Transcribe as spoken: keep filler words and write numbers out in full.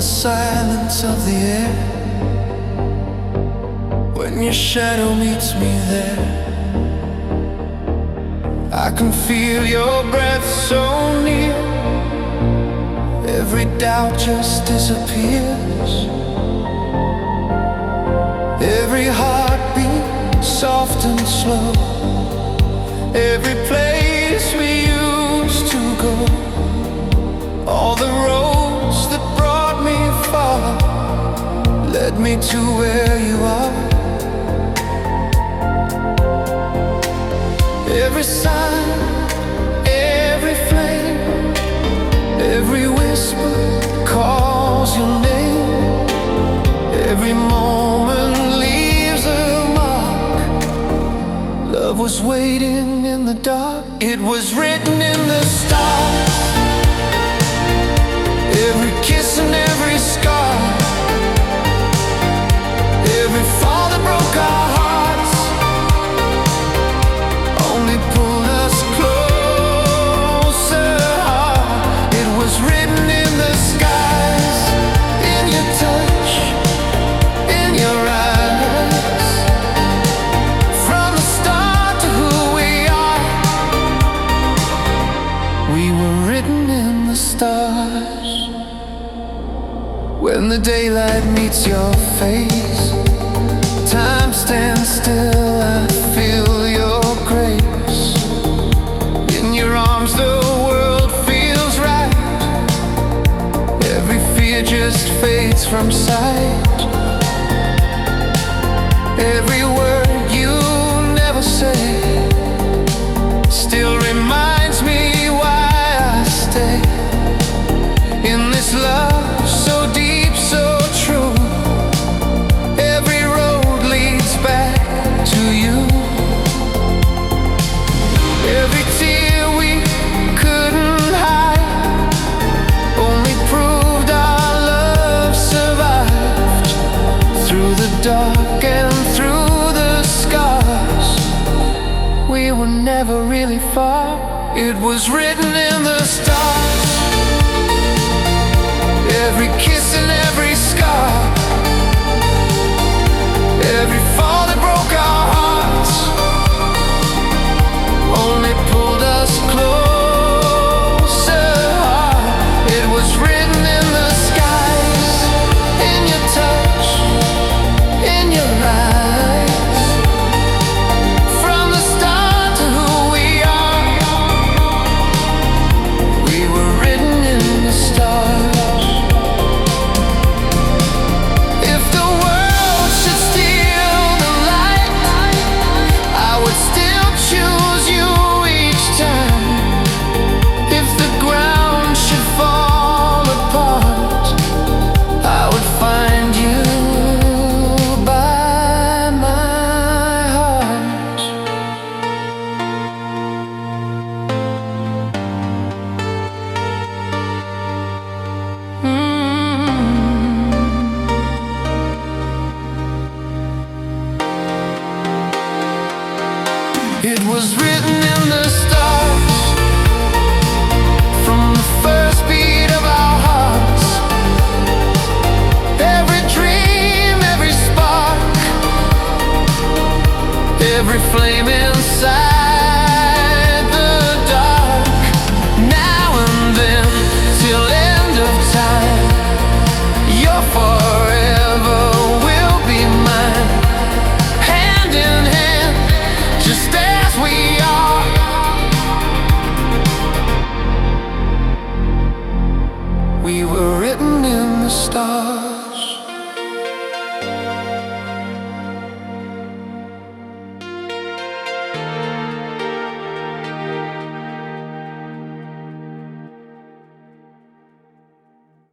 silence of the air, when your shadow meets me there, I can feel your breath so near. Every doubt just disappears. Every heartbeat soft and slow. Every place we used to go. All the roads that brought me far led me to where you are. Every sign, every flame, every whisper calls your name. Every moment leaves a mark. Love was waiting in the dark. It was written in the stars. Every kiss and every scar. Every fall that broke our hearts only pulled us closer. It was written in the skies, in your touch, in your eyes. From the start to who we are, we were written in the stars. When the daylight meets your face, time stands still, I feel your grace. In your arms the world feels right. Every fear just fades from sight. Every word you never say still reminds me why I stay. In this love so deep, so true, every road leads back to you. Every tear we couldn't hide only proved our love survived. Through the dark and through the scars, we were never really far. It was written in the stars. Every kiss and every scar. Every fall that broke our hearts only pulled us closer. It was written in the skies, in your touch, in your eyes. From the start to who we are, we were written in the stars. It was written in the stars. From the first beat of our hearts, every dream, every spark, every flame inside.